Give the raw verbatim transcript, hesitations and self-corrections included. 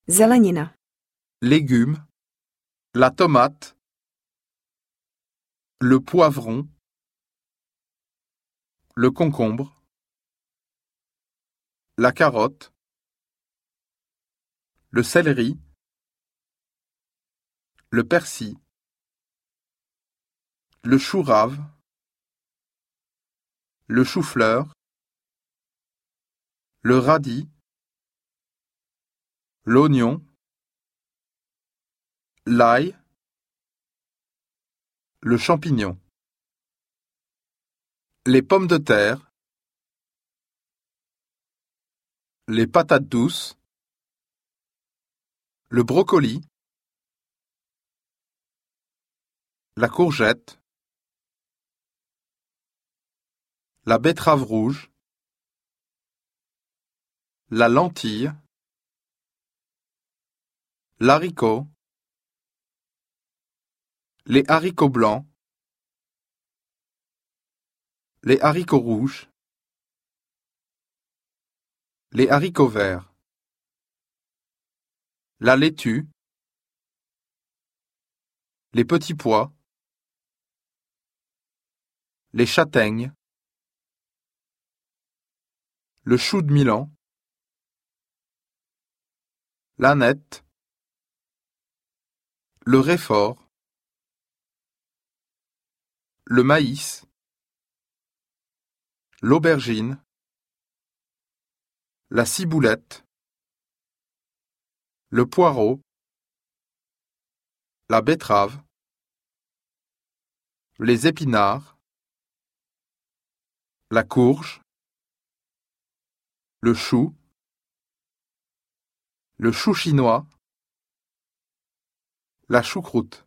Zelenina. légumes, la tomate, le poivron, le concombre, la carotte, le céleri, le persil, le chou rave, le chou-fleur, le radis, l'oignon, l'ail, le champignon, les pommes de terre, les patates douces, le brocoli, la courgette, la betterave rouge, la lentille, l'haricot, les haricots blancs, les haricots rouges, les haricots verts, la laitue, les petits pois, les châtaignes, le chou de Milan, l'ânette, le réfort, le maïs, l'aubergine, la ciboulette, le poireau, la betterave, les épinards, la courge, le chou, le chou chinois, la choucroute.